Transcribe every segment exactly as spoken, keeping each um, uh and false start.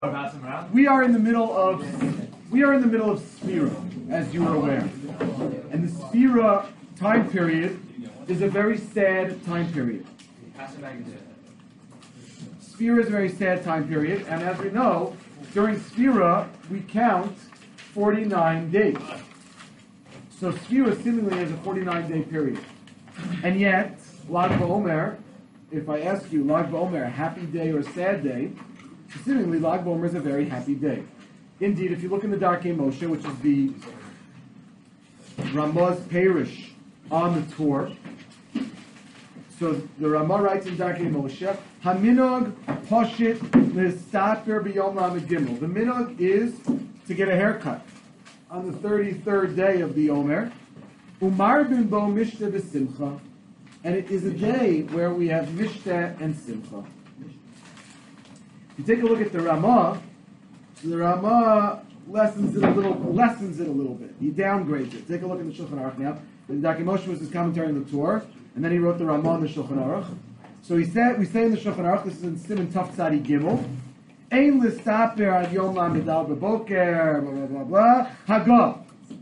We are in the middle of we are in the middle of Sphira, as you are aware, and the Sphira time period is a very sad time period. Sphira is a very sad time period, and as we know, during Sphira we count forty-nine days. So Sphira seemingly is a forty-nine day period, and yet Lag BaOmer, if I ask you Lag BaOmer, a happy day or a sad day, seemingly Lag BaOmer is a very happy day. Indeed, if you look in the Darkei Moshe, which is the Ramah's Perish on the Torah, so the Ramah writes in Darkei Moshe, Haminog Poshit Listaper B'Yom Lamed Gimel. The minog is to get a haircut on the thirty-third day of the Omer. Umar bin Bo Mishta B'Simcha. And it is a day where we have Mishta and Simcha. If you take a look at the Ramah, the Ramah lessens it a little, lessens it a little bit. He downgrades it. Take a look at the Shulchan Aruch now. The Darkei Moshe was his commentary on the Torah, and then he wrote the Ramah on the Shulchan Aruch. So he said, we say in the Shulchan Aruch, this is in Siman Taf Tzadi Gimel, Ein listaper ad Yom Lamed Al B'Boker, blah blah blah blah, Hagah.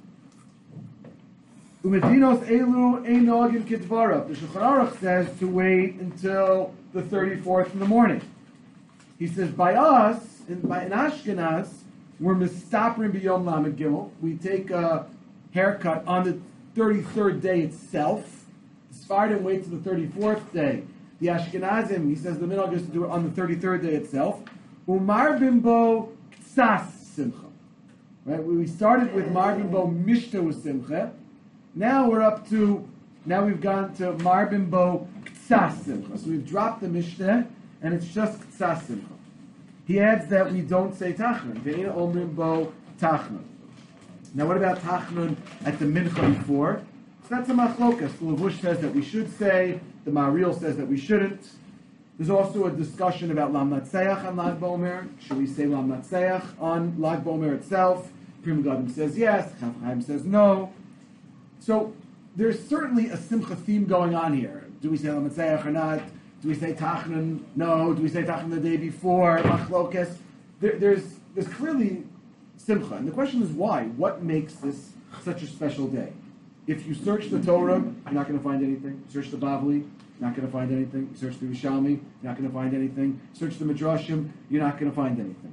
Umedinos elu ein nogin kitvarav. The Shulchan Aruch says to wait until the thirty-fourth in the morning. He says, by us, in, by, in Ashkenaz, we're mistaprim b'yom lamed gimel. We take a haircut on the thirty-third day itself. The Sephardim wait till the thirty-fourth day. The Ashkenazim, he says, the minhag is to do it on the thirty-third day itself. Umar bimbo ktsas simcha. Right? We started with Mar bimbo mishta with simcha. Now we're up to, now we've gone to Mar bimbo ktsas simcha. So we've dropped the mishta, and it's just ktsas simcha. He adds that we don't say tachnun. Ve'ina omrim bo tachnun. Now what about tachnun at the mincha before? So that's a machlokas. The Levush says that we should say, the Maharil says that we shouldn't. There's also a discussion about Lam Natseach on Lag BaOmer. Should we say Lam Natseach on Lag BaOmer itself? Pri Megadim says yes, Chaf Chaim says no. So there's certainly a simcha theme going on here. Do we say Lam Natseach or not? Do we say Tachnun? No. Do we say Tachnun the day before? Machlokes? There, there's there's clearly simcha. And the question is why? What makes this such a special day? If you search the Torah, you're not going to find anything. Search the Bavli, you're not going to find anything. Search the Rishalmi, you're not going to find anything. Search the Midrashim, you're not going to find anything.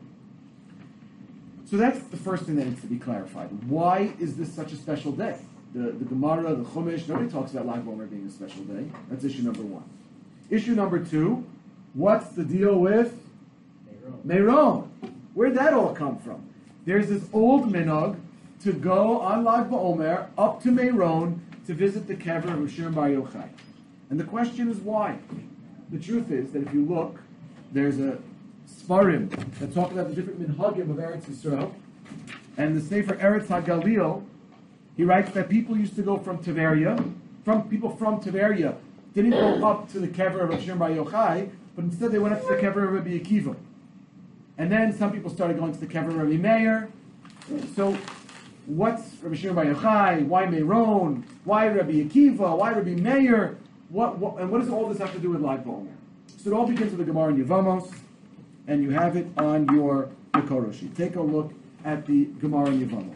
So that's the first thing that needs to be clarified. Why is this such a special day? The, the Gemara, the Chumash, nobody talks about Lag BaOmer being a special day. That's issue number one. Issue number two, what's the deal with Meron? Where'd that all come from? There's this old minhag to go on Lag BaOmer up to Meron to visit the kever of Rav Shimon Bar Yochai. And the question is why? The truth is that if you look, there's a Sfarim that talk about the different minhagim of Eretz Yisrael, and the Sefer Eretz HaGalil, he writes that people used to go from Tiberia, from people from Tiberia didn't go up to the kever of Rav Shimon Bar Yochai, but instead they went up to the kever of Rabbi Akiva. And then some people started going to the kever of Rabbi Meir. So what's Rabbi Shimon Bar Yochai? Why Meron? Why Rabbi Akiva? Why Rabbi Meir? What, what, and what does all this have to do with Lag BaOmer? So it all begins with the Gemara in Yevamos, and you have it on your Makoro sheet. Take a look at the Gemara in Yevamos.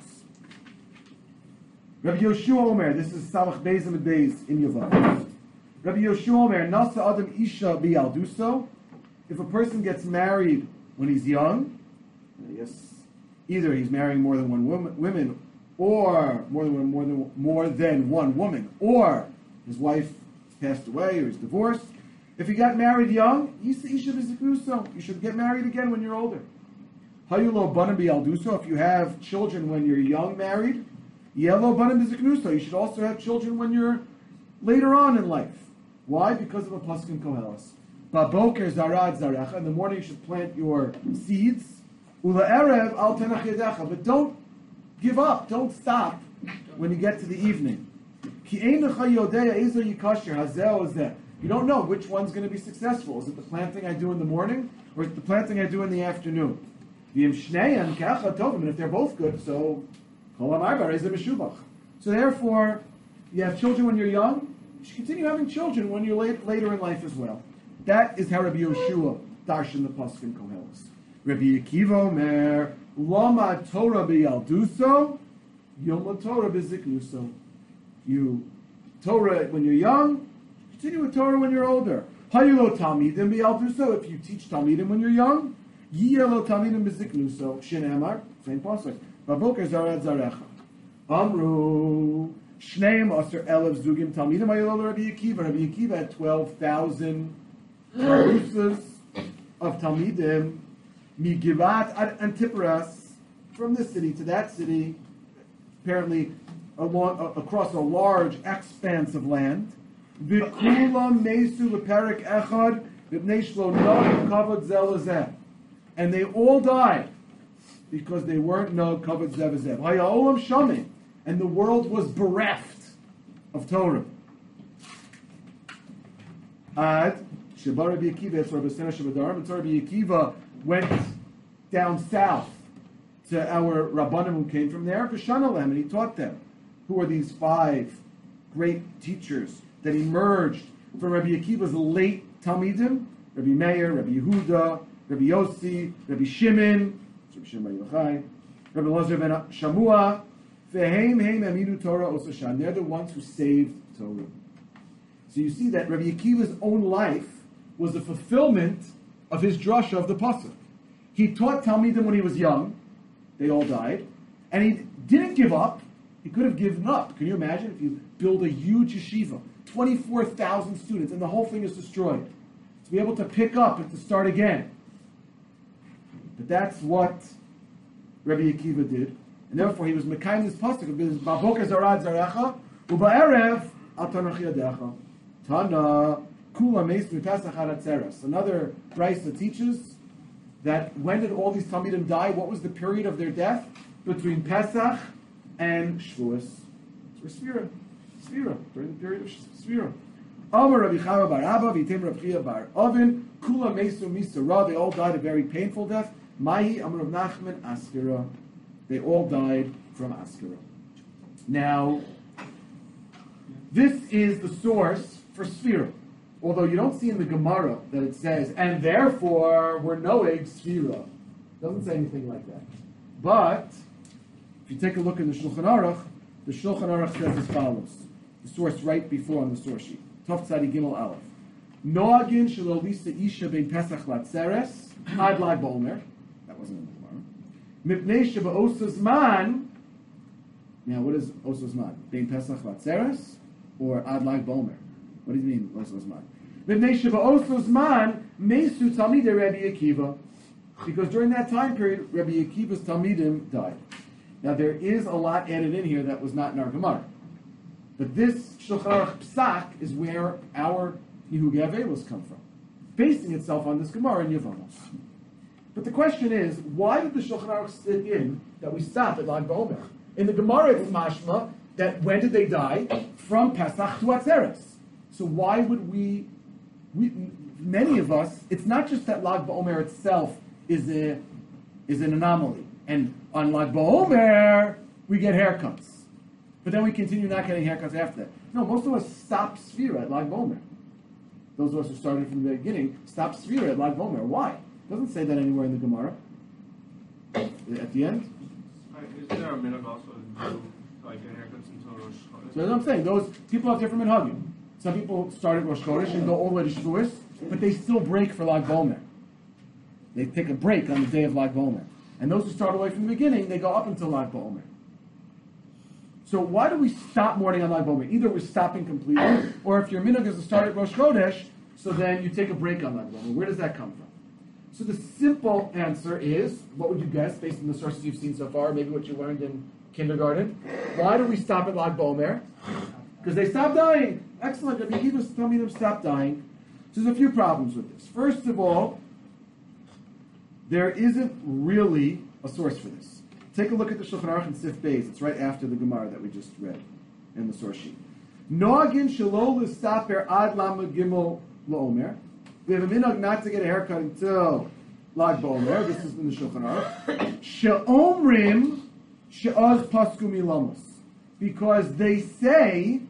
Rabbi Yoshua Omer, this is Samach Beis and Beis in Yevamos. Rabbi Yoshua Omer, Nasa Adam Isha Bialduso. If a person gets married when he's young, yes, either he's marrying more than one woman, women, or more than one, more than more than one woman, or his wife passed away or he's divorced. If he got married young, you should get married again when you're older. Hayulo Banim Bialduso. If you have children when you're young married, Yellow Banim Biziknuso. You should also have children when you're later on in life. Why? Because of a pasuk in Koheles. Baboker zarad zarecha. In the morning you should plant your seeds. Ula erev al tenach yedecha. But don't give up. Don't stop when you get to the evening. Ki einecha yodea ezo yikasher hazeh ozeh. You don't know which one's going to be successful. Is it the planting I do in the morning, or is it the planting I do in the afternoon? V'im shneihem kecha tovim. And if they're both good, so kol ha'marbar is a meshubach. So therefore, you have children when you're young. You should continue having children when you're late, later in life as well. That is how Rabbi Yoshua darshan the pasuk in Koheles. Rabbi Akiva Omer, Lama Torah b'yalduso, Yom Torah b'ziknuso. You Torah when you're young, continue with Torah when you're older. Hayulo Talmidim b'yalduso. If you teach Talmidim when you're young, Yiyelo Talmidim b'ziknuso. Shin Emar, same pasuk. Baboker zarad zarecha. Amru Shneim Aser Elev Zugim Talmidim Hayulo Rabbi Akiva. Rabbi Akiva had twelve thousand parusas of Talmidim. Migivat ad Antiparas, from this city to that city, apparently along, uh, across a large expanse of land. V'kulam mesu v'perek echad v'bnei shlo nog kavod zel lezeh. And they all died because they weren't nog kavod zel lezeh. Haya'olam shamim, and the world was bereft of Torah. Ad sheba Rabbi Akiva, it's Rabbi Sena Shabadarim, and Rabbi Akiva went down south to our Rabbanim who came from there, Vishanalem, and he taught them. Who are these five great teachers that emerged from Rabbi Akiva's late Talmidim? Rabbi Meir, Rabbi Yehuda, Rabbi Yossi, Rabbi Shimon, Rabbi Shimon Yochai, Rabbi Elazar ben Shamua, Veheim Heim Amidu Torah Osashan. They're the ones who saved Torah. So you see that Rabbi Akiva's own life was a fulfillment of his drasha of the pasuk. He taught Talmidim when he was young. They all died. And he didn't give up. He could have given up. Can you imagine if you build a huge yeshiva, twenty-four thousand students, and the whole thing is destroyed? To be able to pick up and to start again. But that's what Rabbi Akiva did. And therefore he was mekayim this pasuk of his Baboker zarad zarecha, u'ba'erev al tanach yadecha. Tana kula meis mipasach haratzeres. Another brisa teaches that when did all these Talmidim die? What was the period of their death? Between Pesach and Shavuos. Or Sfira. Sfira. During the period of Sfira. Amar Rabbi Chava bar Abba, Vitem Rabbi Chia bar Ovin, Kula Mesu Misara. They all died a very painful death. Mahi Amar Rav Nachman Askira. They all died from Askira. Now, this is the source for Sfira. Although you don't see in the Gemara that it says, and therefore we're noeg Sfira. It doesn't say anything like that. But, if you take a look in the Shulchan Aruch, the Shulchan Aruch says as follows. The source right before on the source sheet. Tov Tzadi Gimel Aleph. Noagin shelo lisa isha bein Pesach latzeres, ad lag b'omer. That wasn't in the Gemara. Mipnei sheba osa zman. Now what is osa zman? Bein Pesach latzeres, or ad lag b'omer? What do you mean, osa zman? Mipnei sheba osa zman mesu talmidei Rabbi Akiva. Because during that time period, Rabbi Akiva's Talmidim died. Now there is a lot added in here that was not in our Gemara. But this Shulchan Aruch Psak is where our Nihugei Avelos come from, basing itself on this Gemara in Yevamos. But the question is, why did the Shulchan Aruch stick in that we stop at Lag BaOmer? In the Gemara it's mashma that when did they die? From Pesach to Atzeres. So why would we, we, many of us, it's not just that Lag BaOmer itself is a is an anomaly. And on Lag BaOmer, we get haircuts. But then we continue not getting haircuts after that. No, most of us stop Sfira at Lag BaOmer. Those of us who started from the beginning stop Sfira at Lag BaOmer. Why? It doesn't say that anywhere in the Gemara. At the end? Is there a minhag also to do like get haircuts until Rosh Chodesh? So that's what I'm saying. Those people have different minhagim. Some people start at Rosh Chodesh and go all the way to Shavuos, but they still break for Lag BaOmer. They take a break on the day of Lag BaOmer. And those who start away from the beginning, they go up until Lag BaOmer. So why do we stop mourning on Lag BaOmer? Either we're stopping completely, or if your minhag is to start at Rosh Chodesh, so then you take a break on Lag BaOmer. Where does that come from? So the simple answer is, what would you guess, based on the sources you've seen so far, maybe what you learned in kindergarten? Why do we stop at Lag BaOmer? Because they stopped dying. Excellent. Rabbi Akiva tell me them stop dying. So there's a few problems with this. First of all, there isn't really a source for this. Take a look at the Shulchan Aruch and Sif Beis. It's right after the Gemara that we just read in the source sheet. Noagin shelo l'staper ad lama gimel la'omer. We have a minhag not to get a haircut until Lag BaOmer. This is in the Shulchan Aruch. She'omrim she'oz pasku milamos. Because they say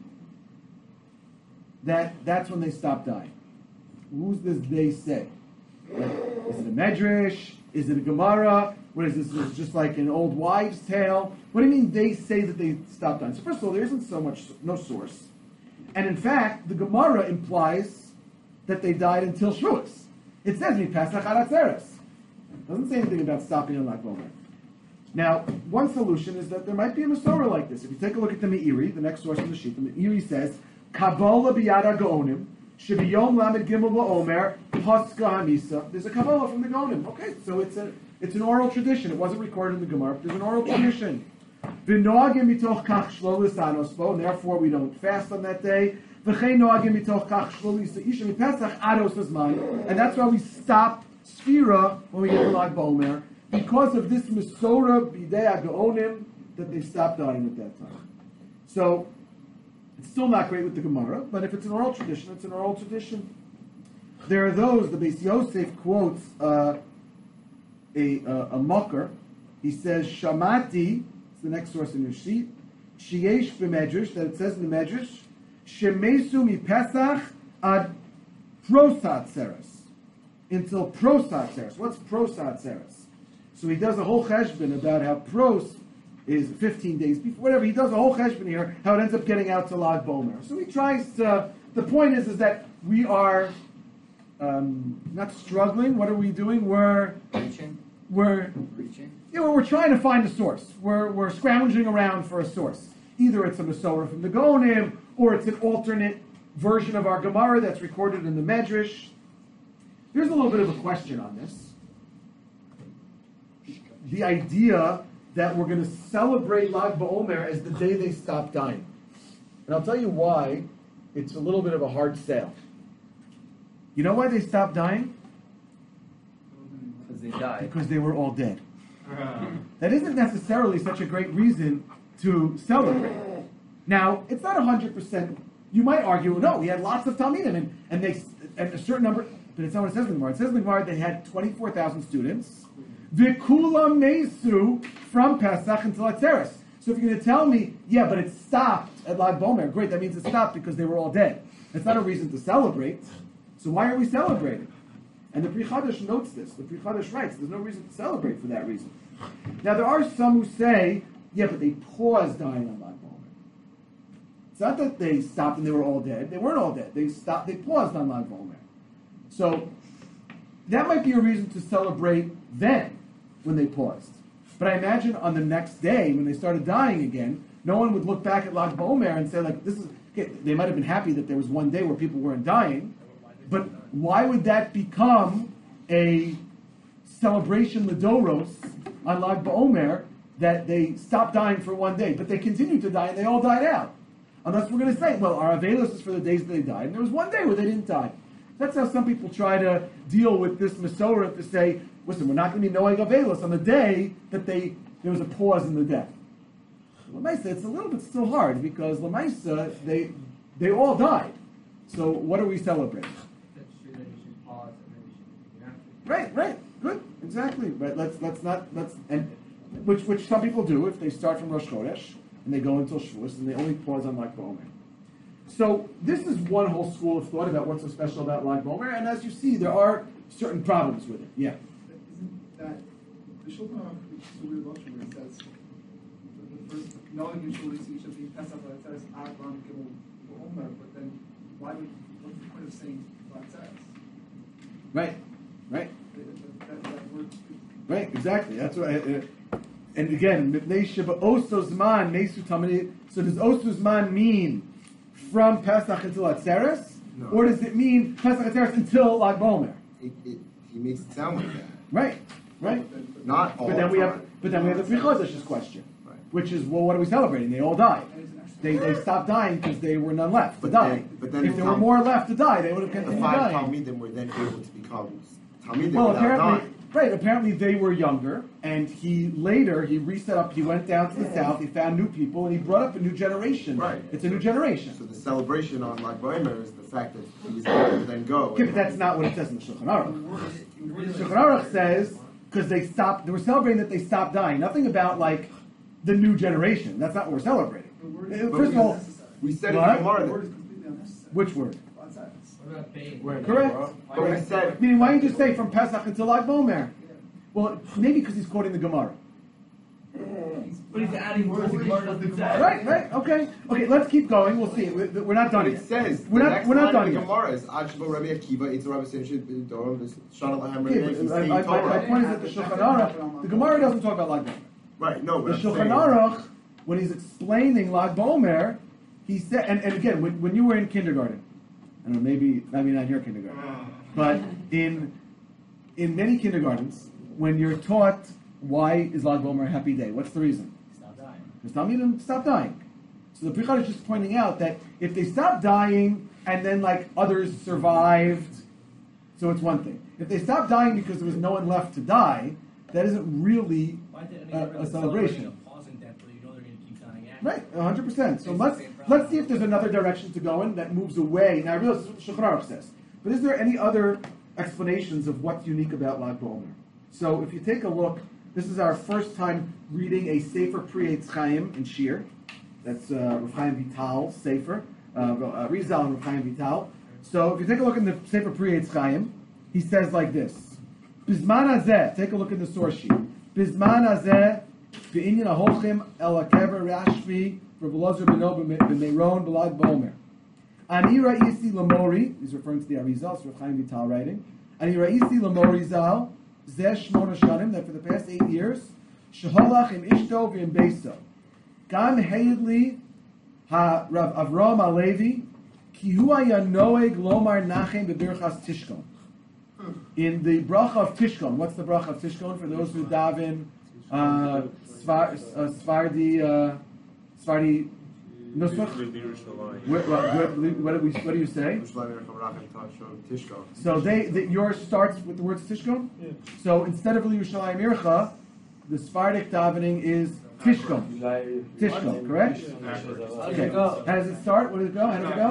that that's when they stop dying. Who's this they say? Like, is it a medrash? Is it a Gemara? What is this? Is it just like an old wives' tale? What do you mean they say that they stopped dying? So first of all, there isn't so much, no source. And in fact, the Gemara implies that they died until Shavuos. It says, Mi Pesach ad Atzeres. It doesn't say anything about stopping on Lag BaOmer. Now, one solution is that there might be a Masorah like this. If you take a look at the Meiri, the next source in the sheet, the Meiri says, Kabbalah biyad HaGaonim, Shebiyom Lamed Gimel BaOmer, Paska Hamisa. There's a Kabbalah from the Gaonim. Okay, so it's a it's an oral tradition. It wasn't recorded in the Gemara, but there's an oral tradition. V'noagim mitoch kach shlo lisanos bo, and therefore we don't fast on that day. V'chein noagim mitoch kach shlo lisa'isha mipesach ados hazman, and that's why we stop Sfira when we get to Lag BaOmer, because of this Masorah bidei HaGaonim that they stopped dying at that time. So it's still not great with the Gemara, but if it's an oral tradition, it's an oral tradition. There are those, the Beis Yosef quotes uh, a, uh, a mocker. He says, Shamati, it's the next source in your sheet, Sheyesh b'medrash, that it says in the Medrash, Shemesu mi Pesach ad prosat seres, until prosat seres. What's prosat seres? So he does a whole cheshbon about how pros is fifteen days before, whatever, he does a whole cheshbon here, how it ends up getting out to Lag BaOmer. So he tries to, the point is, is that we are um, not struggling, what are we doing? We're, Preaching. we're, Preaching. you know, we're trying to find a source. We're, we're scrounging around for a source. Either it's a Masorah from the Gaonim, or it's an alternate version of our Gemara that's recorded in the Medrash. Here's a little bit of a question on this. The idea that we're going to celebrate Lag BaOmer as the day they stop dying. And I'll tell you why it's a little bit of a hard sell. You know why they stopped dying? Because they died. Because they were all dead. That isn't necessarily such a great reason to celebrate. Now, it's not one hundred percent. You might argue, no, we had lots of Talmidim, and, and, they, and a certain number, but it's not what it says in the Gemara. It says in the Gemara they had twenty-four thousand students. V'kula mesu from Pesach until Atzeres. So if you're going to tell me, yeah, but it stopped at Lag BaOmer, great, that means it stopped because they were all dead. That's not a reason to celebrate. So why are we celebrating? And the Pri Chadash notes this. The Pri Chadash writes, there's no reason to celebrate for that reason. Now there are some who say, yeah, but they paused dying on Lag BaOmer. It's not that they stopped and they were all dead. They weren't all dead. They stopped, they paused on Lag BaOmer. So that might be a reason to celebrate then, when they paused. But I imagine on the next day, when they started dying again, no one would look back at Lag BaOmer and say, like, this is, okay, they might have been happy that there was one day where people weren't dying, but why would that become a celebration Ladoros on Lag BaOmer that they stopped dying for one day, but they continued to die and they all died out? Unless we're going to say, well, our Avelos is for the days that they died, and there was one day where they didn't die. That's how some people try to deal with this Masorah, to say, listen, we're not going to be knowing Avelos on the day that they there was a pause in the death. Lamaisa, it's a little bit still hard, because Lamaisa, they they all died. So what are we celebrating? That's true that you should pause and then you should after. Right, right, good, exactly. But let's let's not let's and which which some people do if they start from Rosh Chodesh and they go until Shavuos and they only pause on Lag BaOmer. So this is one whole school of thought about what's so special about Lag BaOmer, and as you see, there are certain problems with it. Yeah. Isn't that the Shulchan Aruch, which is a weird Lashon, where it says the first knowing usually should be Pesach Latzeres Agron Gimel BaOmer, but then why would what's the point of saying Latzeres? Right, right, That, that, that word. right. Exactly. That's what. I, uh, and again, Mipnei Sheba Oso Zman Mesu Tamid. So does Oso Zman mean from Pesach until Atzeres, No. or does it mean Pesach Atzeres until Lag BaOmer? It, it, he makes it sound like that. Right, right. Not all But then the we time. have, but then we have the Pri Chodesh's question, Right. which is, well, what are we celebrating? They all died. They they stopped dying because they were none left to But die. then- but then if there were Tal- more left to die, they would have The continued five dying. Talmidim were then able to become Talmidim Well, without apparently, dying. right. Apparently, they were younger, and he later he reset up. He went down to the south. He found new people, and he brought up a new generation. Right. It's a new generation. So the celebration on Lag BaOmer is the fact that he was able to then go. Okay, but that's not what it says in the Shulchan Aruch. The Shulchan Aruch says because they stopped. They were celebrating that they stopped dying. Nothing about like the new generation. That's not what we're celebrating. The word Uh, is First of completely all, unnecessary. We said What? in Gemara The that word is completely unnecessary. which word? Latzeres. What about pain? Correct. But we said Meaning, why don't you just say from Pesach until Lag BaOmer? Well, maybe because he's quoting the Gemara. But he's adding words. The Gemara doesn't say. Right, right, okay, okay. Let's keep going. We'll see. We're, we're not done But yet. it says, we're the not. next We're not line done of the yet. Gemara is Ad Shebo Rabbi Akiva, Eitz Rabbi Simshon Dorim, Shana Lahem Okay, Rabbi but, uh, Akiva, my, my, my Torah. point is that the Shulchan Aruch, the Gemara doesn't talk about Lag BaOmer. Right, no, The but I'm Shulchan saying, Aruch, when he's explaining Lag BaOmer, he said, and, and again, when, when you were in kindergarten, I don't know, maybe maybe not your kindergarten, but in in many kindergartens, when you're taught why is Lag BaOmer a happy day, what's the reason? Stop dying. Because Talmidim stop dying. So the Prichad is just pointing out that if they stop dying and then like others survived, so it's one thing. If they stop dying because there was no one left to die, that isn't really Why did, I mean, a, they're a celebrating celebration. a pausing death, but you know they're going to keep dying after. Right, one hundred percent. So It's let's the same problem. let's see if there's another direction to go in that moves away. Now I realize this is what Shulchan Aruch says, but is there any other explanations of what's unique about Lag BaOmer? So if you take a look, this is our first time reading a Sefer Pri Eitz Chaim in Shir. That's uh, Rav Chaim Vital Sefer, uh, uh, Rizal and Rav Chaim Vital. So if you take a look in the Sefer Pri Eitz Chaim, he says like this: Bizman hazeh, take a look in the source sheet. Bizman hazeh, ve'inyan aholchim el hakever Rashbi, Rav Elazar beno b'meiron b'Lag BaOmer. Ani ra'isi lamori, he's referring to the Arizal, so Rav Chaim Vital writing. Ani ra'isi lamori zal, zeh shmona shanim, that for the past eight years, sheholach im ishto v'im beiso. Gam heidli ha Rav Avram Alevi, ki hu haya noeg lomar nachem b'birchas Tishkon. In the bracha of Tishkon, what's the bracha of Tishkon for those who daven uh, Svar, uh, Svardi uh, Svardi Nusach? What, what, what, what, do we, what do you say? Tishko. So they, the, yours starts with the words Tishkon? Yeah. So instead of Yerushalayim Ircha, the Svardic davening is Tishkon. Tishkon, correct? Okay. How does it start? Where does it go? How does it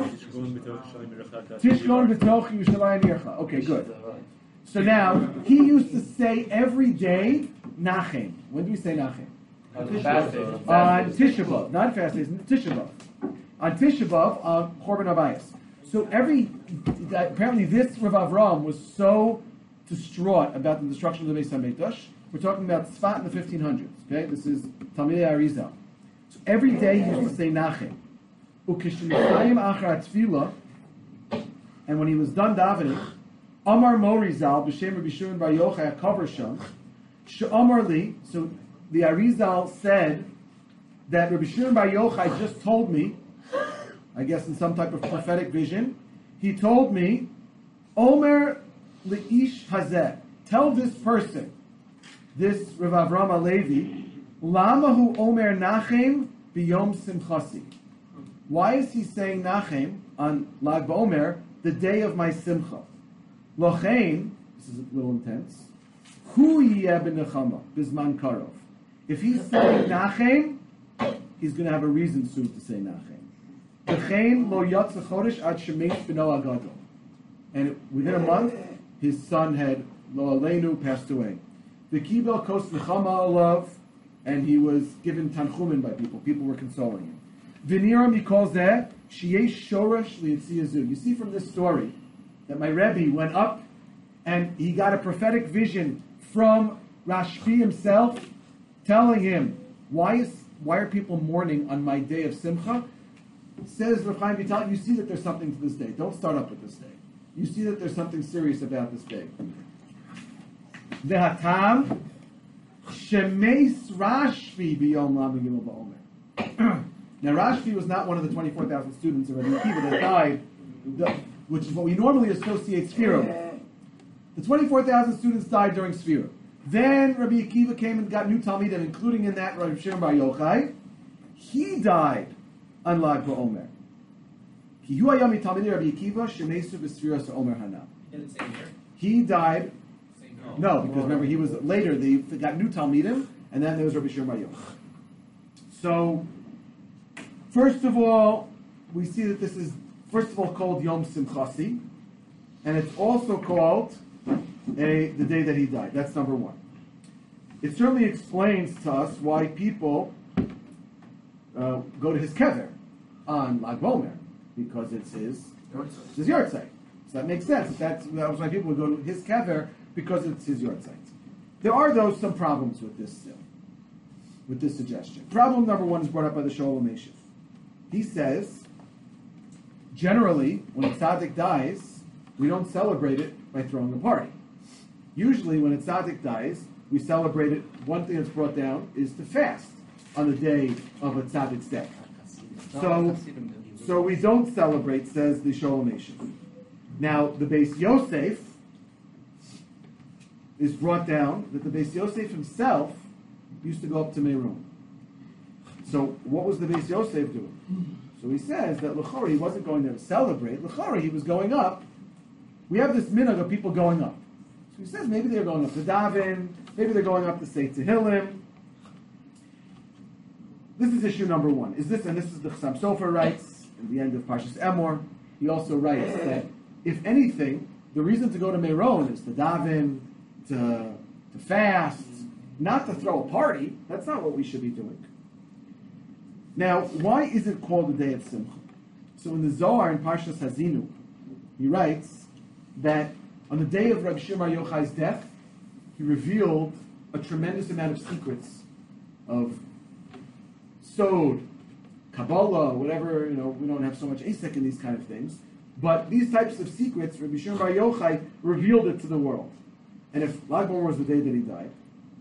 go? Tishkon b'toch Yerushalayim Ircha. Okay, good. So now, he used to say every day, Nachem. When do we say Nachem? On fast days. On Tisha B'Av, not fast days, Tisha B'Av. On Tisha B'Av, on Korban Abayis. So every, apparently this Rav Avram was so distraught about the destruction of the Beis HaMikdash. We're talking about Tzfat in the fifteen hundreds, okay? This is Talmidei Arizal. So every day he used to say Nachem. Ukishnisayim achar tefillah, and when he was done davening, Amar Morizal, b'shem Rabbi Shimon Bar Yochai, HaKavar Sham, she'amar li, so the Arizal said that Rabbi Shimon Bar Yochai just told me, I guess in some type of prophetic vision, he told me, Omer le'ish hazeh, tell this person, this Rav Avram Alevi, Lamahu Omer Nachem b'yom simchasi. Why is he saying Nachem on Lag BaOmer, the day of my simcha? Lochein, this is a little intense, Hu yeh b'nechama b'zman karov. If he's saying Nachem, he's going to have a reason soon to say Nachem. V'chein lo yatsa chodesh ad shemesh b'no agadol. And within a month, his son had, lo aleinu, passed away. The kibel kos nechama alav, and he was given tanchumin by people. People were consoling him. V'nira mikol zeh, sheyesh shoresh li'yitziyazu. You see from this story that my Rebbe went up and he got a prophetic vision from Rashbi himself, telling him, why is why are people mourning on my day of Simcha? Says Rav Chaim Vital, you see that there's something to this day. Don't start up with this day. You see that there's something serious about this day. Ve'hatam shemeis Rashbi b'yom Lam Gimel BaOmer. Now Rashbi was not one of the twenty-four thousand students of Rabbi Akiva that died, the, which is what we normally associate Sfira with. The twenty-four thousand students died during Sfira. Then Rabbi Akiva came and got new Talmidim, including in that Rabbi Shimon Bar Yochai. He died on Lag BaOmer. Ki hu haya mitalmidei Rabbi Akiva shemesu b'sfiras ha'omer hana. In the same year? He died, Same year. no, because remember he was later, they got new Talmidim, and then there was Rabbi Shimon Bar Yochai. So, first of all, we see that this is, first of all, called Yom Simchasi, and it's also called a, the day that he died. That's number one. It certainly explains to us why people uh, go to his kever on Lag BaOmer, because it's his, it's his yahrzeit. So that makes sense. That's, that was why people would go to his kever, because it's his yahrzeit. There are, though, some problems with this uh, with this suggestion. Problem number one is brought up by the Sholem Eshiv. He says, generally, when a tzaddik dies, we don't celebrate it by throwing a party. Usually, when a tzaddik dies, we celebrate it. One thing that's brought down is to fast on the day of a tzaddik's death. So, so we don't celebrate, says the Sholem Eshiv. Now, the Beis Yosef is brought down that the Beis Yosef himself used to go up to Meron. So, what was the Beis Yosef doing? So he says that L'chora, he wasn't going there to celebrate. L'chora, he was going up. We have this minhag of people going up. So he says maybe they're going up to daven, maybe they're going up to say Tehillim. This is issue number one. Is this, and this is the Chassam Sofer writes, at the end of Parshas Emor, he also writes that, if anything, the reason to go to Meron is to daven, to, to fast, not to throw a party. That's not what we should be doing. Now, why is it called the Day of Simcha? So in the Zohar in Parshas Hazinu, he writes that on the day of Rabbi Shimon Bar Yochai's death, he revealed a tremendous amount of secrets of Sod, Kabbalah, whatever, you know, we don't have so much asek in these kind of things, but these types of secrets, Rabbi Shimon Bar Yochai revealed it to the world. And if Lag BaOmer was the day that he died,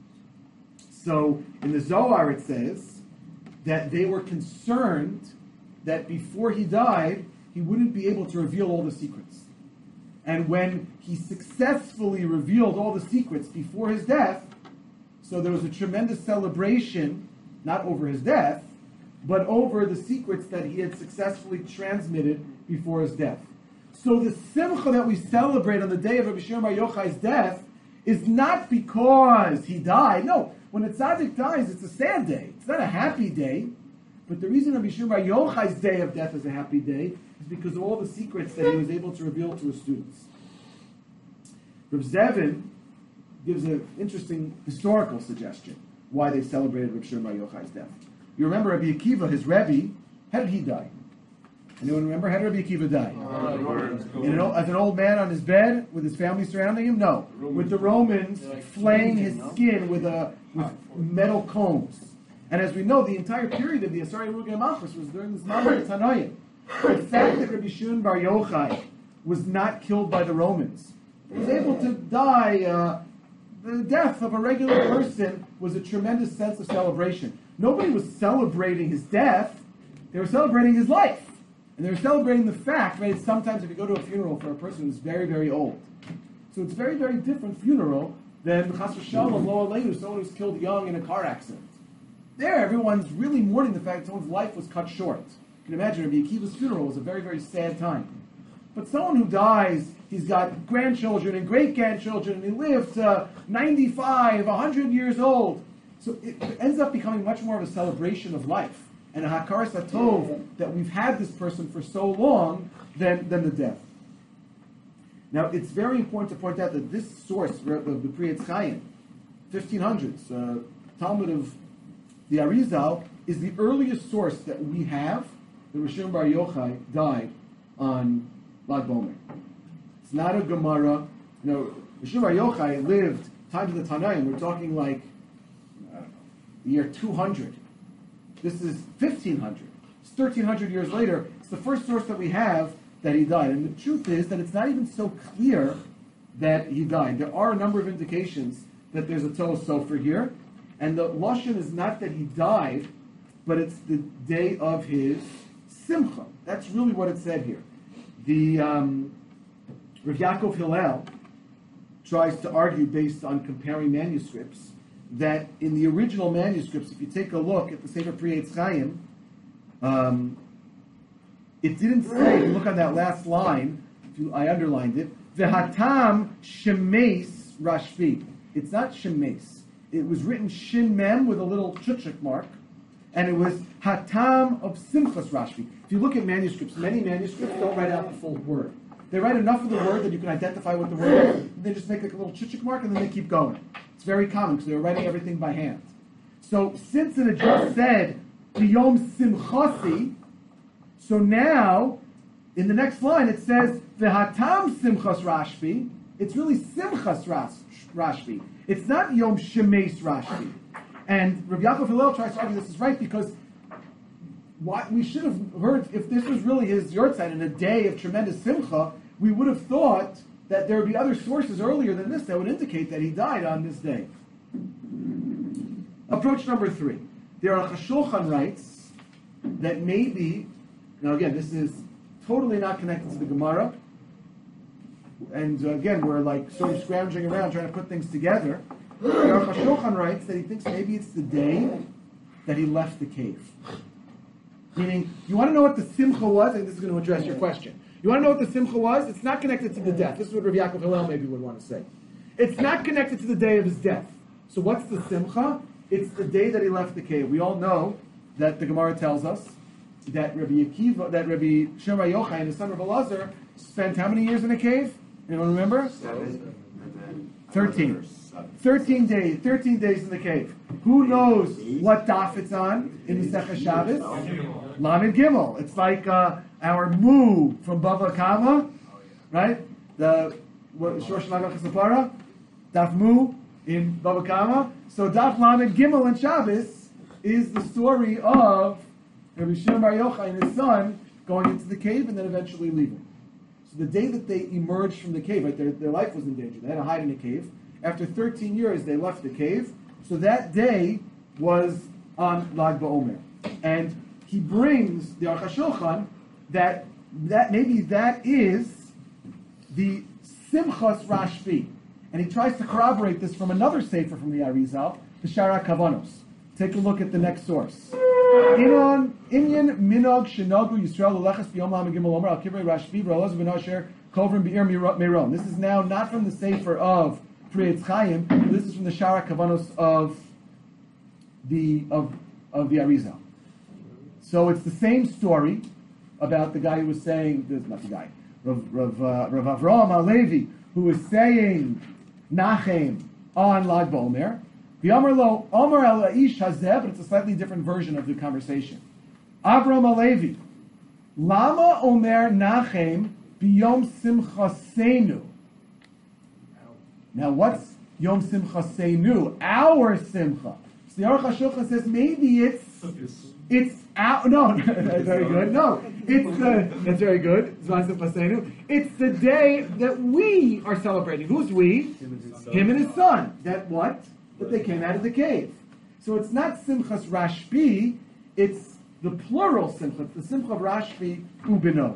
so in the Zohar it says that they were concerned that before he died, he wouldn't be able to reveal all the secrets. And when he successfully revealed all the secrets before his death, so there was a tremendous celebration, not over his death, but over the secrets that he had successfully transmitted before his death. So the simcha that we celebrate on the day of Rabbi Shimon Bar Yochai's death is not because he died. No, when a tzaddik dies, it's a sad day. It's not a happy day. But the reason Rabbi Shimon Bar Yochai's day of death is a happy day is because of all the secrets that he was able to reveal to his students. Reb Zevin gives an interesting historical suggestion why they celebrated Rabbi Shimon Bar Yochai's death. You remember Rabbi Akiva, his Rebbe, how did he die? Anyone remember? How did Rabbi Akiva die? Uh, In an old, as an old man on his bed with his family surrounding him? No. With the Romans flaying his skin with, a, with metal combs. And as we know, the entire period of the Asari Ruga Malchus was during this moment of Tanoim. The fact that Rabbi Shimon Bar Yochai was not killed by the Romans, he was able to die, uh, the death of a regular person was a tremendous sense of celebration. Nobody was celebrating his death, they were celebrating his life. And they were celebrating the fact, right, sometimes if you go to a funeral for a person who's very, very old. So it's a very, very different funeral than Chas v'Shalom, Lo Aleinu, someone who's killed young in a car accident. There, everyone's really mourning the fact that someone's life was cut short. You can imagine Rabbi Akiva's funeral was a very, very sad time. But someone who dies, he's got grandchildren and great-grandchildren, and he lived to ninety-five, one hundred years old. So it ends up becoming much more of a celebration of life and a hakaras hatov that we've had this person for so long than, than the death. Now, it's very important to point out that this source of the Pri Etz Chaim, fifteen hundreds, uh, Talmud of the Arizal, is the earliest source that we have that Rabbi Shimon Bar Yochai died on Lag BaOmer. It's not a Gemara. You know, Rabbi Shimon Bar Yochai lived times of the Tanaim. We're talking like I don't know, the year two hundred. This is fifteen hundred. It's thirteen hundred years later. It's the first source that we have that he died. And the truth is that it's not even so clear that he died. There are a number of indications that there's a Toh Sofer here. And the Lashon is not that he died, but it's the day of his Simcha. That's really what it said here. The um, Rav Yaakov Hillel tries to argue based on comparing manuscripts that in the original manuscripts, if you take a look at the Sefer Pri Etz Chaim, um, it didn't say, if you look on that last line, if you, I underlined it, V'hatam shemes Rashbi. It's not shemes. It was written Shin Mem with a little chuchuk mark, and it was Hatam of Simchas Rashbi. If you look at manuscripts, many manuscripts don't write out the full word. They write enough of the word that you can identify what the word is, and they just make like a little chuchuk mark, and then they keep going. It's very common because they were writing everything by hand. So since it had just said B'yom Simchasi, so now in the next line it says V'hatam Simchas Rashbi. It's really Simchas Ras- Rashbi. It's not Yom Shemes Rashbi. And Rabbi Yaakov Hillel tries to argue this is right because what we should have heard, if this was really his Yortzeit in a day of tremendous Simcha, we would have thought that there would be other sources earlier than this that would indicate that he died on this day. Approach number three. The Aruch HaShulchan writes that maybe, now again, this is totally not connected to the Gemara, and uh, again, we're like sort of scrounging around trying to put things together. The Aruch HaShulchan writes that he thinks maybe it's the day that he left the cave. Meaning, you want to know what the Simcha was? I think this is going to address your question. You want to know what the Simcha was? It's not connected to the death. This is what Rabbi Yaakov Hillel maybe would want to say. It's not connected to the day of his death. So what's the Simcha? It's the day that he left the cave. We all know that the Gemara tells us that Rabbi Akiva, that Rabbi Shimon Bar Yochai and his son Rabbi Elazar spent how many years in a cave? Anyone remember? Seven. And then Thirteen. Thirteen days. Thirteen days in the cave. Who knows what daf it's on in the Masechah Shabbos? Lamed Gimel. It's like uh, our Mu from Bava Kama, right? The what, Shor Shemagach Sapara, Daf Mu in Bava Kama. So Daf Lamed Gimel in Shabbos is the story of Rabbi Shimon Bar Yochai and his son going into the cave and then eventually leaving. So the day that they emerged from the cave, right, their, their life was in danger. They had to hide in a cave. After thirteen years, they left the cave. So that day was on Lag BaOmer. And he brings the Aruch HaShulchan that, that maybe that is the Simchas Rashbi. And he tries to corroborate this from another sefer from the Arizal, the Shara Kavanos. Take a look at the next source. Inon Inyan Minog Shenogu Yisrael Lelechas B'Yom Lamed Gimel Omer Al Kivrei Rashbi V'Rolaz Ben Asher Kovrim Be'ir Meron. This is now not from the sefer of Pri Etz Chaim. This is from the Shara Kavanos of the of of the Arizal. So it's the same story about the guy who was saying, this is not the guy, Rav, Rav, uh, Rav Avraham HaLevi, who was saying Nachem on Lag BaOmer. V'Amar lo Omer el Aish Hazeh, but it's a slightly different version of the conversation. Avraham HaLevi, Lama Omer Nachem b'Yom Simchasenu. Now what's Yom Simchasenu? Our Simcha. So the Aruch HaShulchan says maybe it's it's our, no, that's very good. No, it's the that's very good. Zman Simchasenu. It's the day that we are celebrating. Who's we? Him and his son. Him and his son. That what? That they came out of the cave. So it's not Simchas Rashbi, it's the plural Simcha, it's the Simcha of Rashbi Ubino.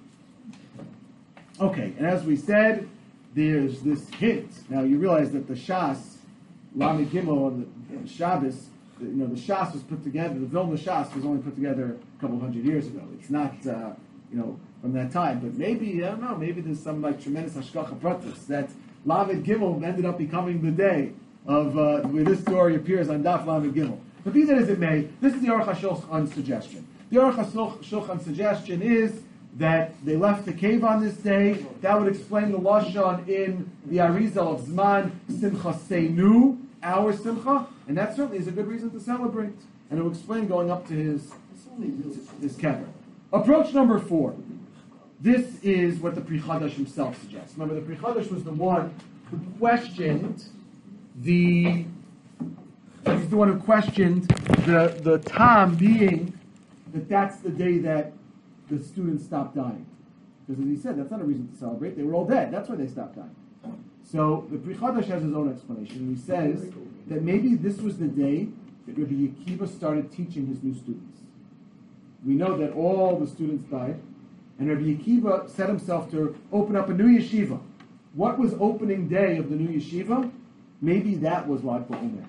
Okay, and as we said, there's this hint. Now you realize that the Shas, Lamed Gimel, the, the Shabbos, the, you know, the Shas was put together, the Vilna Shas was only put together a couple hundred years ago. It's not, uh, you know, from that time. But maybe, I don't know, maybe there's some like tremendous Hashgacha Pratis that Lamed Gimel ended up becoming the day of uh, where this story appears on Daf Lamed Gimel. But be that as it may, this is the Aruch HaShulchan suggestion. The Aruch HaShulchan suggestion is that they left the cave on this day. That would explain the Lashon in the Arizal of Zman Simchasenu, our Simcha, and that certainly is a good reason to celebrate. And it will explain going up to his his kever. Approach number four. This is what the Pri Chadash himself suggests. Remember, the Pri Chadash was the one who questioned the. He's the one who questioned the the time being that that's the day that the students stopped dying. Because as he said, that's not a reason to celebrate. They were all dead. That's why they stopped dying. So the Pri Chadash has his own explanation. And he says that maybe this was the day that Rabbi Akiva started teaching his new students. We know that all the students died, and Rabbi Akiva set himself to open up a new yeshiva. What was opening day of the new yeshiva? Maybe that was Lag BaOmer.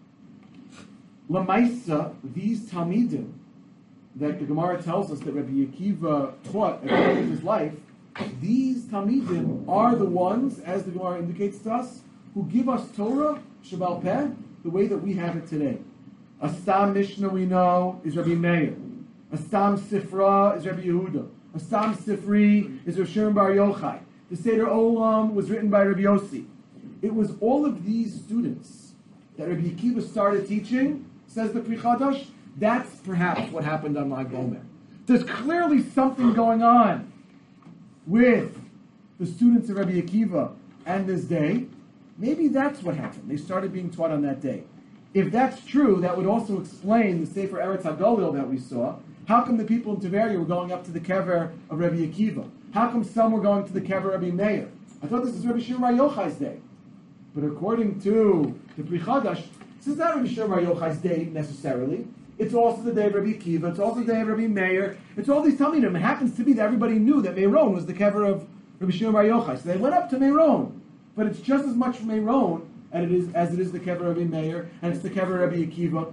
Lamaisa, these Talmidim that the Gemara tells us that Rabbi Akiva taught at the end of his life, these Talmidim are the ones, as the Gemara indicates to us, who give us Torah, Shabbal Peh, the way that we have it today. A Stam Mishnah we know is Rabbi Meir. A Stam Sifra is Rabbi Yehuda. A Stam Sifri is Rav Shimon Bar Yochai. The Seder Olam was written by Rabbi Yossi. It was all of these students that Rabbi Akiva started teaching, says the Pri Chadash. That's perhaps what happened on Lag BaOmer. There's clearly something going on with the students of Rabbi Akiva and this day, maybe that's what happened. They started being taught on that day. If that's true, that would also explain the Sefer Eretz HaGolil that we saw. How come the people in Tiberia were going up to the kever of Rabbi Akiva? How come some were going to the kever of Rabbi Meir? I thought this is Rabbi Shimon Bar Yochai's day. But according to the Pri Chadash, this is not Rabbi Shimon Bar Yochai's day necessarily. It's also the day of Rabbi Akiva. It's also the day of Rabbi Meir. It's all these Talmidim. It happens to be that everybody knew that Meiron was the kever of Rabbi Shimon Bar Yochai. So they went up to Meiron. But it's just as much Meiron as it is, as it is the kever of Rabbi Meir, and it's the kever of Rabbi Akiva.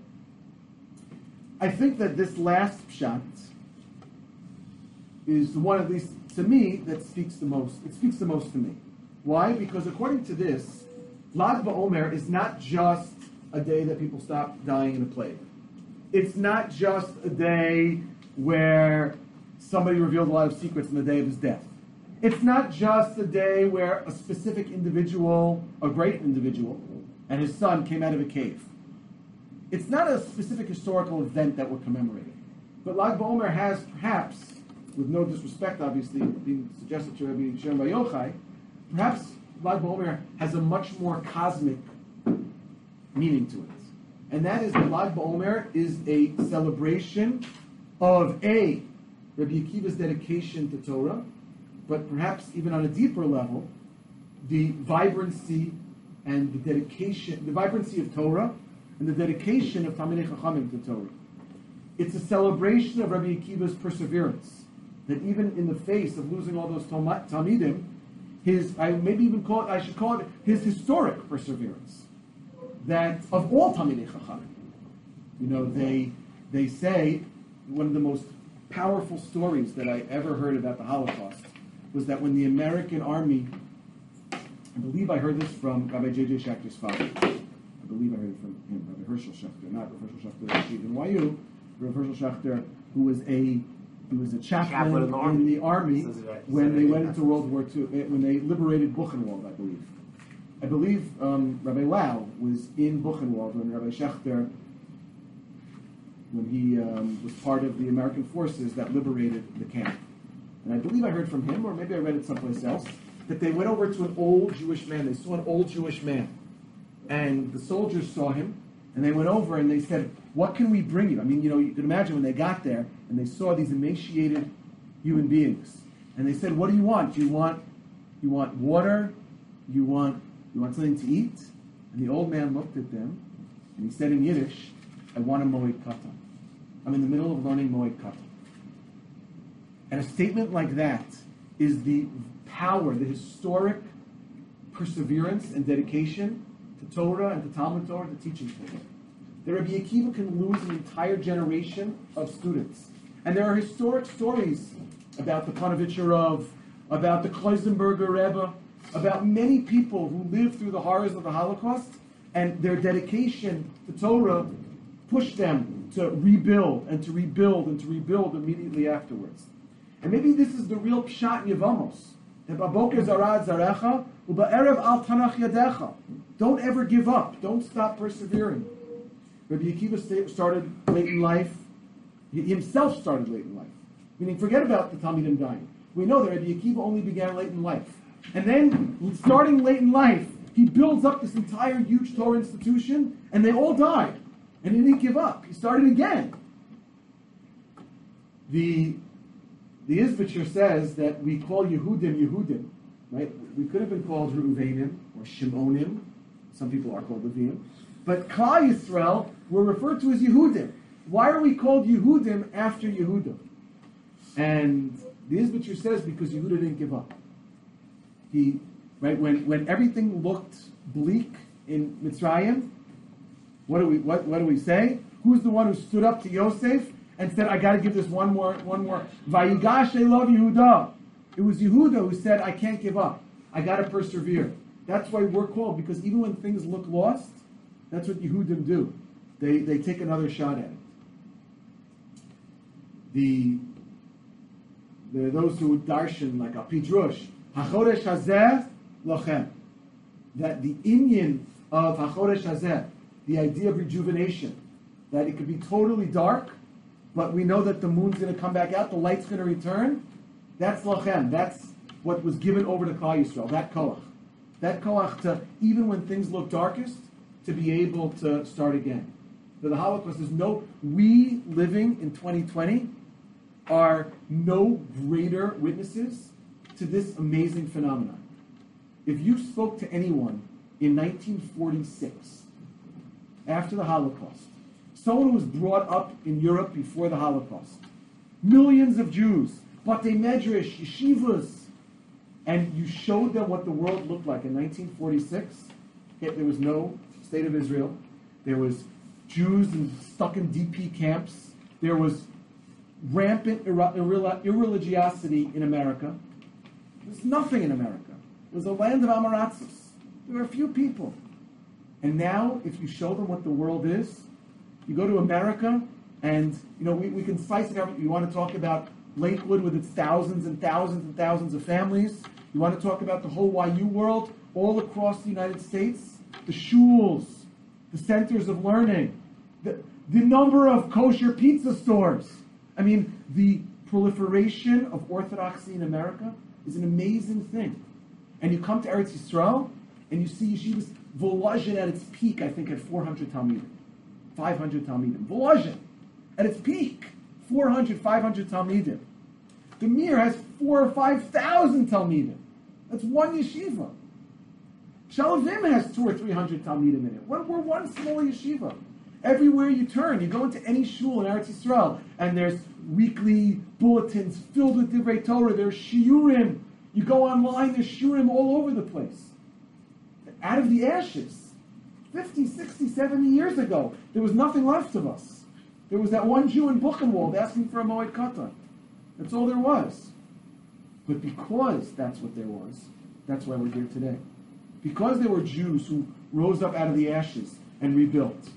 I think that this last pshat is the one, at least to me, that speaks the most. It speaks the most to me. Why? Because according to this, Lag BaOmer is not just a day that people stop dying in a plague. It's not just a day where somebody revealed a lot of secrets on the day of his death. It's not just a day where a specific individual, a great individual, and his son came out of a cave. It's not a specific historical event that we're commemorating. But Lag BaOmer has perhaps, with no disrespect obviously being suggested to Rabbi Shimon Bar Yochai, perhaps Lag BaOmer has a much more cosmic meaning to it. And that is that Lag BaOmer is a celebration of A, Rabbi Akiva's dedication to Torah, but perhaps even on a deeper level, the vibrancy and the dedication, the vibrancy of Torah and the dedication of Talmidei Chachamim to Torah. It's a celebration of Rabbi Akiva's perseverance, that even in the face of losing all those Talmidim, his, I maybe even call it, I should call it his historic perseverance, that of all Talmidei Chachamim. You know, they they say, one of the most powerful stories that I ever heard about the Holocaust was that when the American army, I believe I heard this from Rabbi J J Schachter's father. I believe I heard it from him, Rabbi Herschel Schachter, not Rabbi Herschel Schachter in N Y U, Rabbi Herschel Schachter, who was a he was a chaplain, chaplain in, the in the army right. when they went into World War Two, when they liberated Buchenwald, I believe. I believe um, Rabbi Lau was in Buchenwald when Rabbi Schachter, when he um, was part of the American forces that liberated the camp. And I believe I heard from him, or maybe I read it someplace else, that they went over to an old Jewish man. They saw an old Jewish man. And the soldiers saw him, and they went over and they said, what can we bring you? I mean, you know, you can imagine when they got there, and they saw these emaciated human beings. And they said, what do you want? Do you want, you want water? You want, you want something to eat? And the old man looked at them, and he said in Yiddish, I want a moed katan. I'm in the middle of learning moed katan. And a statement like that is the power, the historic perseverance and dedication to Torah and to Talmud Torah, to teaching Torah. That Rabbi Akiva can lose an entire generation of students. And there are historic stories about the Panovitcher Rav, about the Kloisenberger Rebbe, about many people who lived through the horrors of the Holocaust, and their dedication to Torah pushed them to rebuild and to rebuild and to rebuild immediately afterwards. And maybe this is the real pshat in Yevamos. That Baboker zarad zarecha, u'ba'erev al tanach yadecha. Don't ever give up. Don't stop persevering. Rabbi Akiva started late in life. He himself started late in life. Meaning, forget about the Talmidim dying. We know that Rabbi Akiva only began late in life. And then, starting late in life, he builds up this entire huge Torah institution, and they all died. And he didn't give up. He started again. The The Izvitcher says that we call Yehudim Yehudim, right? We could have been called Reuvenim or Shimonim. Some people are called Leviim. But Klal Yisrael were referred to as Yehudim. Why are we called Yehudim after Yehudim? And the Izvitcher says because Yehuda didn't give up. He, right, when, when everything looked bleak in Mitzrayim, what do we what, what do we say? Who's the one who stood up to Yosef and said, I got to give this one more, one more. Vayigash Elov Yehuda. It was Yehuda who said, I can't give up. I got to persevere. That's why we're called, because even when things look lost, that's what Yehudim do. They they take another shot at it. The, the those who darshan, like a Pidrush, HaChodesh Hazeh Lochem. That the inyan of HaChodesh Hazeh, the idea of rejuvenation, that it could be totally dark, but we know that the moon's going to come back out, the light's going to return. That's lachem. That's what was given over to Klal Yisrael, that koach. That koach to, even when things look darkest, to be able to start again. For the Holocaust, there's no, we living in twenty twenty are no greater witnesses to this amazing phenomenon. If you spoke to anyone in nineteen forty-six, after the Holocaust, someone who was brought up in Europe before the Holocaust, millions of Jews, Batei Medrash, yeshivas, and you showed them what the world looked like in nineteen forty-six, yet there was no state of Israel, there was Jews in, stuck in D P camps, there was rampant irre- irre- irreligiosity in America. There's nothing in America. It was a land of Amaratzis. There were a few people. And now, if you show them what the world is, you go to America, and you know we, we can slice it up. You want to talk about Lakewood with its thousands and thousands and thousands of families. You want to talk about the whole Y U world all across the United States, the shuls, the centers of learning, the, the number of kosher pizza stores. I mean, the proliferation of orthodoxy in America is an amazing thing. And you come to Eretz Yisrael, and you see yeshivas, Volozhin at its peak, I think, at four hundred Talmidim, five hundred Talmidim. Volozhin, at its peak, four hundred, five hundred Talmidim. The Mir has four or five thousand Talmidim. That's one yeshiva. Shalavim has two or three hundred Talmidim in it. We're, we're one small yeshiva. Everywhere you turn, you go into any shul in Eretz Yisrael, and there's weekly bulletins filled with Divrei Torah. There's shiurim. You go online, there's shiurim all over the place. Out of the ashes, fifty, sixty, seventy years ago, there was nothing left of us. There was that one Jew in Buchenwald asking for a Moed Katan. That's all there was. But because that's what there was, that's why we're here today. Because there were Jews who rose up out of the ashes and rebuilt.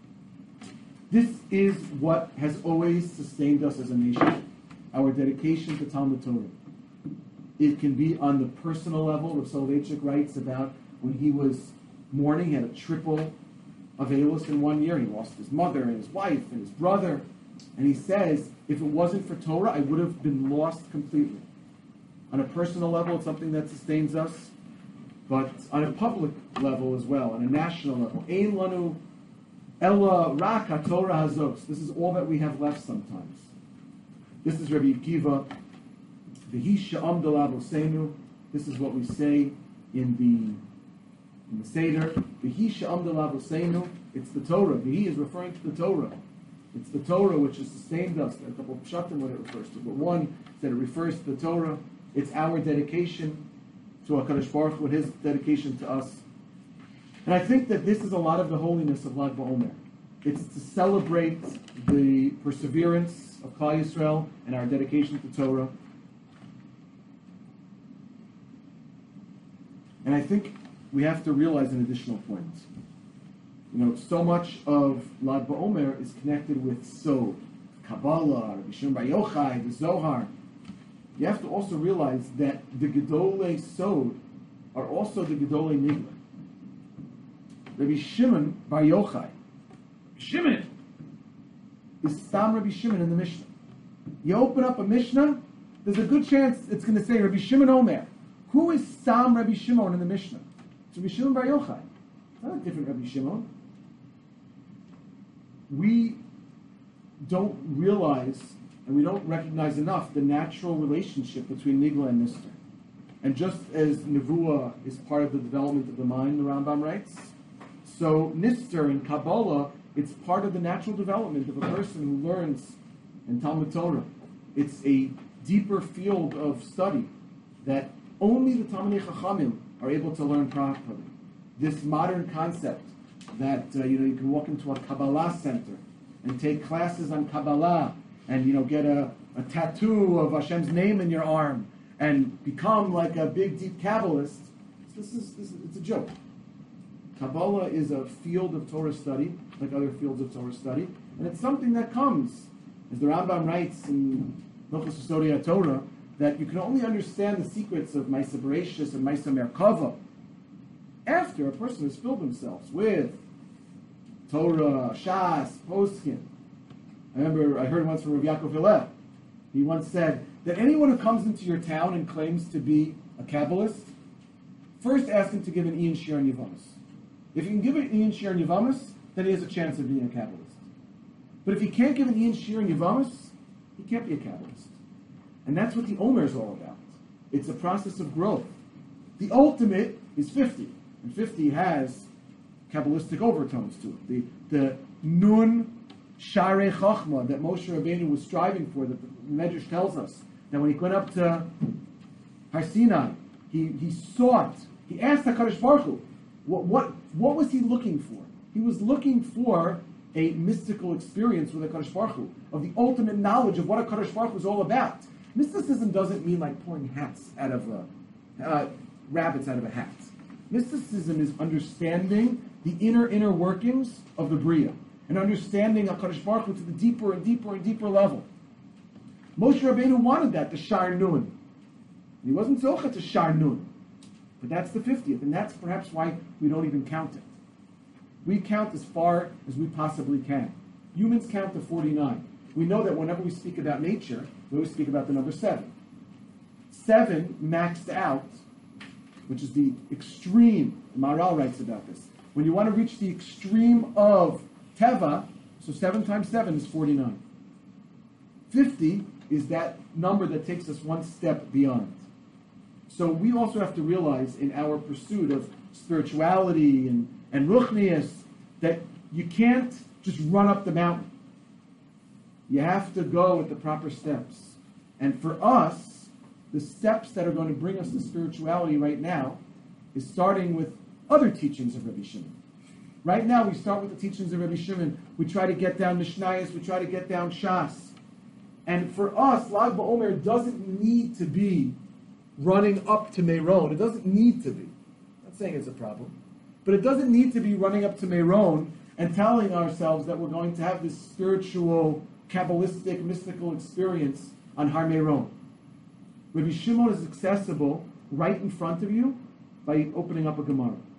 This is what has always sustained us as a nation, our dedication to Talmud Torah. It can be on the personal level. Rav Soloveitchik writes about when he was mourning, he had a triple Avelos in one year. He lost his mother and his wife and his brother. And he says, if it wasn't for Torah, I would have been lost completely. On a personal level, it's something that sustains us, but on a public level as well, on a national level. Ein lanu ella rak haTorah hazos. This is all that we have left sometimes. This is Rabbi Akiva. V'hi she'amdel avosenu. This is what we say in the in the Seder. V'hi she'amdel avosenu. It's the Torah. V'hi is referring to the Torah. It's the Torah which has sustained us. There are a couple of pshatim what it refers to, but one is that it refers to the Torah. It's our dedication to HaKadosh Baruch Hu, his dedication to us. And I think that this is a lot of the holiness of Lag BaOmer. It's to celebrate the perseverance of Klal Yisrael and our dedication to Torah. And I think we have to realize an additional point. You know, so much of Lag BaOmer is connected with Sod, Kabbalah, Rabbi Shimon Bar Yochai, the Zohar. You have to also realize that the Gedolei Sod are also the Gedolei Nigla. Rabbi Shimon Bar Yochai, Shimon, is Stam Rabbi Shimon in the Mishnah. You open up a Mishnah, there's a good chance it's going to say Rabbi Shimon Omer. Who is Stam Rabbi Shimon in the Mishnah? It's Rabbi Shimon Bar Yochai. It's not a different Rabbi Shimon. We don't realize and we don't recognize enough the natural relationship between Nigla and Nister. And just as Nevuah is part of the development of the mind, the Rambam writes, so Nister in Kabbalah, it's part of the natural development of a person who learns in Talmud Torah. It's a deeper field of study that only the Talmidei Chachamim are able to learn properly. This modern concept that uh, you know you can walk into a Kabbalah center and take classes on Kabbalah and you know get a, a tattoo of Hashem's name in your arm and become like a big deep Kabbalist. This is, this is it's a joke. Kabbalah is a field of Torah study, like other fields of Torah study, and it's something that comes, as the Rambam writes in Hilchos Yesodei Torah, that you can only understand the secrets of Maisa Bereshis and Maisa Merkava after a person has filled themselves with Torah, Shas, Poskin. I remember I heard once from Rav Yaakov Hillel. He once said that anyone who comes into your town and claims to be a Kabbalist, first ask him to give an Ian Shir and Yavamas. If you can give an Ian Shir and Yavamas, then he has a chance of being a Kabbalist. But if he can't give an Ian Shir and Yavamas, he can't be a Kabbalist. And that's what the Omer is all about. It's a process of growth. The ultimate is fifty, and fifty has Kabbalistic overtones to it. The, the Nun Sharei Chachma that Moshe Rabbeinu was striving for, that the Medrash tells us, that when he went up to Har Sinai, he, he sought, he asked HaKadosh Baruch Hu, what, what, what was he looking for? He was looking for a mystical experience with HaKadosh Baruch Hu, of the ultimate knowledge of what HaKadosh Baruch Hu is all about. Mysticism doesn't mean like pulling hats out of a, uh, rabbits out of a hat. Mysticism is understanding the inner, inner workings of the Bria, and understanding HaKadosh Baruch Hu to the deeper and deeper and deeper level. Moshe Rabbeinu wanted that, the Shar Nun. He wasn't Zocha to Shar Nun. But that's the fiftieth, and that's perhaps why we don't even count it. We count as far as we possibly can. Humans count to forty-nine. We know that whenever we speak about nature, we always speak about the number seven. Seven maxed out, which is the extreme. The Maharal writes about this. When you want to reach the extreme of Teva, so seven times seven is forty-nine. fifty is that number that takes us one step beyond. So we also have to realize in our pursuit of spirituality and, and ruchnius that you can't just run up the mountain. You have to go with the proper steps. And for us, the steps that are going to bring us to spirituality right now is starting with other teachings of Rabbi Shimon. Right now, we start with the teachings of Rabbi Shimon. We try to get down Mishnayos, we try to get down Shas. And for us, Lag BaOmer doesn't need to be running up to Meron. It doesn't need to be. I'm not saying it's a problem. But it doesn't need to be running up to Meron and telling ourselves that we're going to have this spiritual, Kabbalistic, mystical experience on Har Meron. Rabbi Shimon is accessible right in front of you by opening up a Gemara.